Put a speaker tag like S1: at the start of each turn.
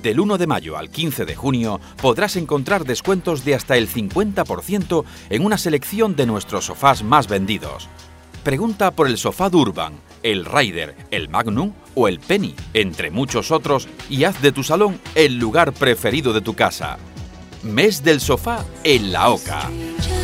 S1: Del 1 de mayo al 15 de junio podrás encontrar descuentos de hasta el 50% en una selección de nuestros sofás más vendidos. Pregunta por el sofá Durban, el Raider, el Magnum o el Penny, entre muchos otros, y haz de tu salón el lugar preferido de tu casa. Mes del sofá en La Oca.